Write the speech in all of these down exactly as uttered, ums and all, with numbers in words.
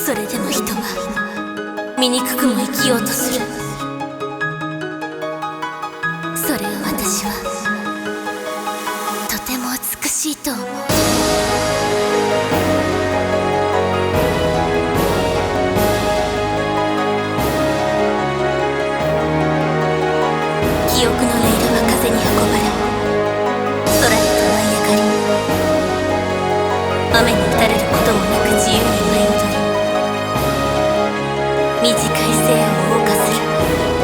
それでも人は醜くも生きようとする。それを私はとても美しいと思う。記憶のレイルは風に運ばれ、空へと舞い上がり、雨に打たれることもなく自由に舞い踊り、短い生を謳歌する。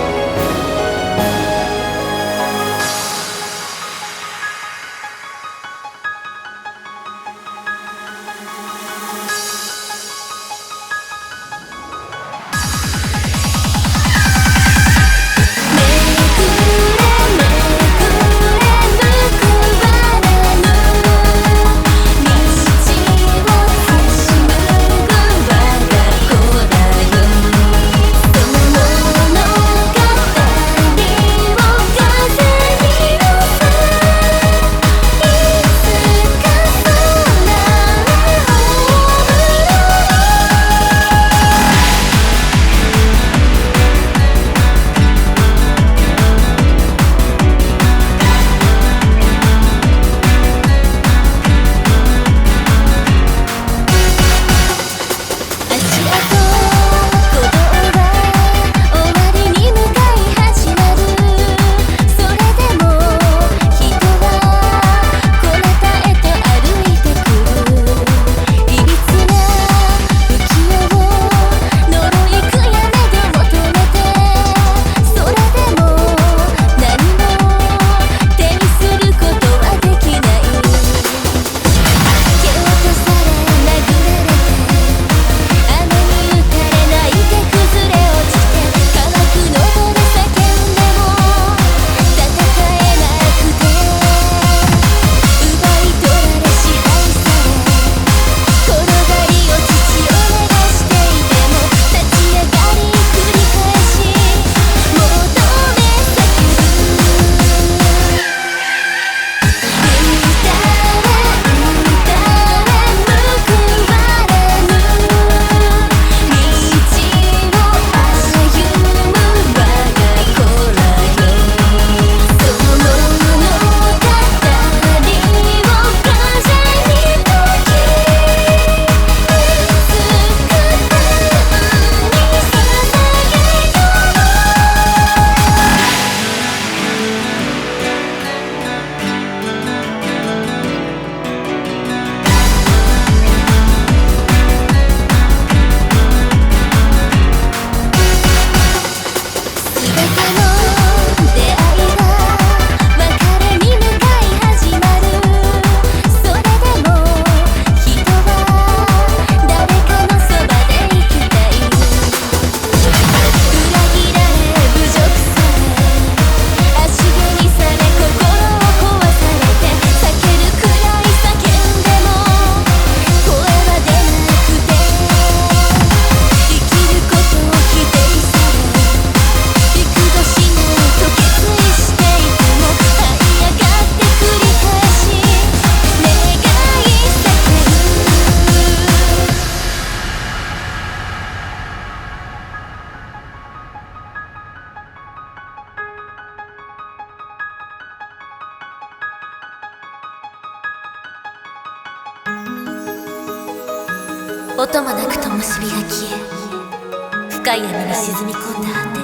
音もなく灯火が消え、深い闇に沈み込んだ果て、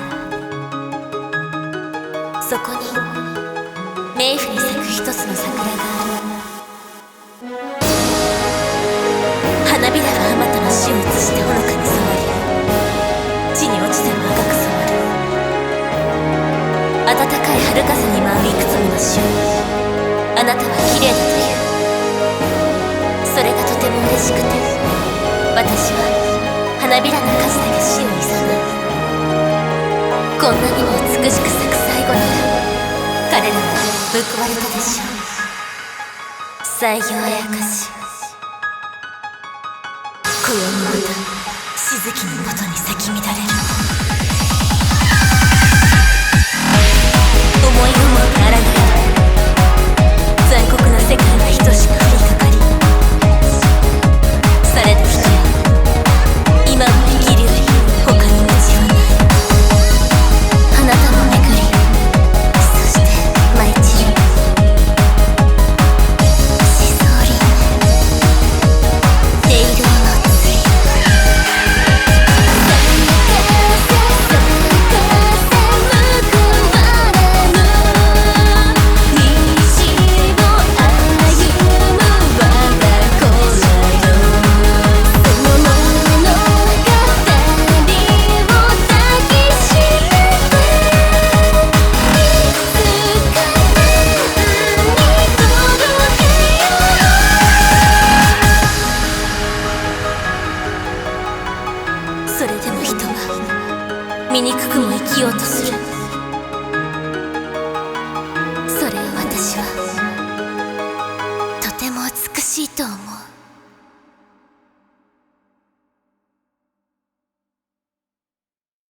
そこに冥府に咲く一つの桜がある。花びらがあまたの死を移してほのかに染まり、地に落ちても赤く染まる。暖かい春風に舞ういくつもの死をあなたは綺麗だという。それがとても嬉しくて、私は花びらの数だけ死をいざなう。こんなにも美しく咲く最後なら彼らは報われたでしょう。西行あやかし、今宵またしずきのもとに咲き乱れる。思い思うあらぬ残酷な世界が等しく降りかかり、されど人は今それでも人は醜くも生きようとする。